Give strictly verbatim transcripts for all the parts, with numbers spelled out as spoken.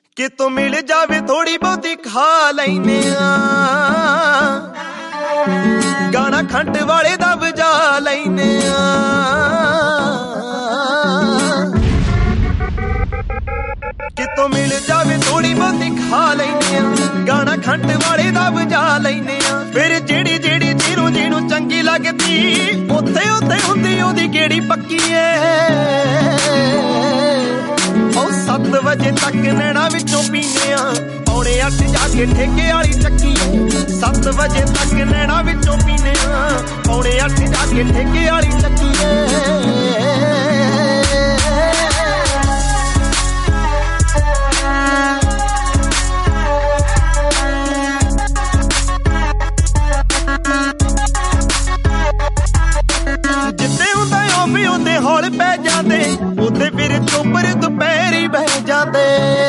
ਕਿਤੋਂ ਮਿਲ ਜਾਵੇ ਥੋੜੀ ਬਹੁਤੀ ਖਾ ਲੈਨੇ ਆ, ਗਾਣਾ ਖੰਡ ਵਾਲੇ ਦਾ ਵਜਾ ਲੈਨੇ ਆ। ਕਿਤੋਂ ਮਿਲ ਜਾਵੇ ਥੋੜੀ ਬਹੁਤੀ ਖਾ ਲੈਨੇ ਆ, ਗਾਣਾ ਖੰਡ ਵਾਲੇ ਦਾ ਵਜਾ ਲੈਨੇ ਆ। ਫਿਰ ਜਿਹੜੀ ਜਿਹੜੀ ਜਿਹਨੂੰ ਜਿਹਨੂੰ ਚੰਗੀ ਲੱਗਦੀ, ਉੱਥੇ ਉੱਥੇ ਹੁੰਦੀ ਉਹਦੀ ਕਿਹੜੀ ਪੱਕੀ ਏ। ਉਹ ਸੱਤ ਵਜੇ ਤੱਕ ਨੈਣਾ ਵਿੱਚੋਂ ਪੀਨੇ ਆ, ਪੌਣੇ ਅੱਠ ਜਾ ਕੇ ਠੇਕੇ ਵਾਲੀ ਚੱਕੀ ਏ। ਸੱਤ ਵਜੇ ਤੱਕ ਨੈਣਾ ਵਿੱਚੋਂ ਪੀਨੇ ਆ, ਪੌਣੇ ਅੱਠ ਜਾ ਕੇ ਠੇਕੇ ਵਾਲੀ ਚੱਕੀ ਏ। ਉਹਦੇ ਹੌਲ ਪੈ ਜਾਂਦੇ, ਉਹਦੇ ਫਿਰ ਚੋਪਰ ਦੁਪਹਿਰੀ ਬਹਿ ਜਾਂਦੇ।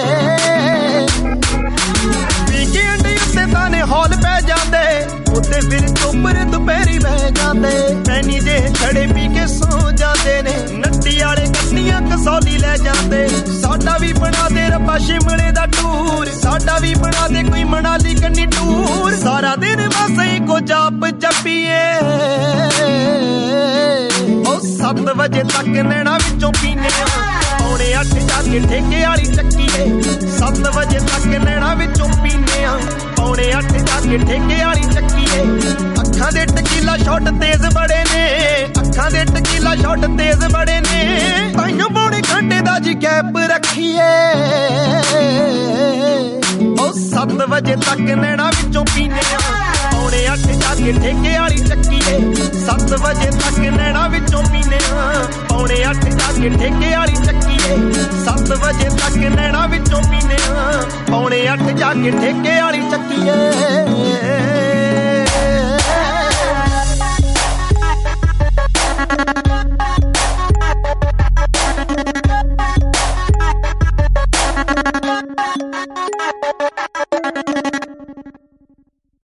ਪੀ ਕੇ ਅੰਡੇ ਉੱਤੇ ਤਾਨੇ ਹੌਲ ਪੈ ਜਾਂਦੇ, ਉਹਦੇ ਫਿਰ ਚੋਪਰ ਦੁਪਹਿਰੀ ਬਹਿ ਜਾਂਦੇ। ਪੈਨੀ ਜੇ ਛੜੇ ਪੀ ਕੇ ਸੌ ਜਾਂਦੇ ਨੇ, ਨੱਟੀ ਵਾਲੇ ਕੰਨੀਆਂ ਕਸੌਲੀ ਲੈ ਜਾਂਦੇ। ਸਾਡਾ ਵੀ ਬਣਾ ਦੇ ਰੱਬਾ ਸ਼ਿਮਲੇ ਦਾ ਟੂਰ, ਸਾਡਾ ਵੀ ਬਣਾ ਦੇ ਕੋਈ ਮਨਾਲੀ ਕੰਨੀ ਟੂਰ। ਸਾਰਾ ਦਿਨ ਬਸ ਇੱਕੋ ਜਾਪ ਜਪੀਏ। ਸੱਤ ਵਜੇ ਤੱਕ ਨੈਣਾ ਵਿੱਚੋਂ ਪੀਨੇ ਆ, ਪੌਣੇ ਅੱਠ ਜਾ ਕੇ ਠੇਕੇ ਵਾਲੀ ਚੱਕੀ ਏ। ਸੱਤ ਵਜੇ ਤੱਕ ਨੈਣਾ ਵਿੱਚੋਂ ਪੀਨੇ ਆ, ਪੌਣੇ ਅੱਠ ਜਾ ਕੇ ਠੇਕੇ ਵਾਲੀ ਚੱਕੀ ਏ। ਅੱਖਾਂ ਦੇ ਟਕੀਲਾ ਸ਼ਾਟ ਤੇਜ਼ ਬੜੇ ਨੇ, ਅੱਖਾਂ ਦੇ ਟਕੀਲਾ ਸ਼ਾਟ ਤੇਜ਼ ਬੜੇ ਨੇ। ਤਾਈਓ ਪੌਣੇ ਘੰਟੇ ਦਾ ਜੀ ਗੈਪ ਰੱਖੀਏ। ਉਹ ਸੱਤ ਵਜੇ ਤੱਕ ਨੈਣਾ ਵਿੱਚੋਂ ਪੀਨੇ ਆ, ਪੌਣੇ ਅੱਠ ਜਾ ਕੇ ਠੇਕੇ ਵਾਲੀ ਚੱਕੀ ਏ। ਸੱਤ ਵਜੇ ਤੱਕ ਨੈਣਾ ਵਿੱਚੋਂ ਪੀਨੇ ਆ, ਪੌਣੇ ਅੱਠ ਜਾ ਕੇ ਠੇਕੇ ਵਾਲੀ ਚੱਕੀ ਏ। ਸੱਤ ਵਜੇ ਤੱਕ ਨੈਣਾ ਵਿੱਚੋਂ ਪੀਨੇ ਆ, ਪੌਣੇ ਅੱਠ ਜਾ ਕੇ ਠੇਕੇ ਵਾਲੀ ਚੱਕੀ ਏ।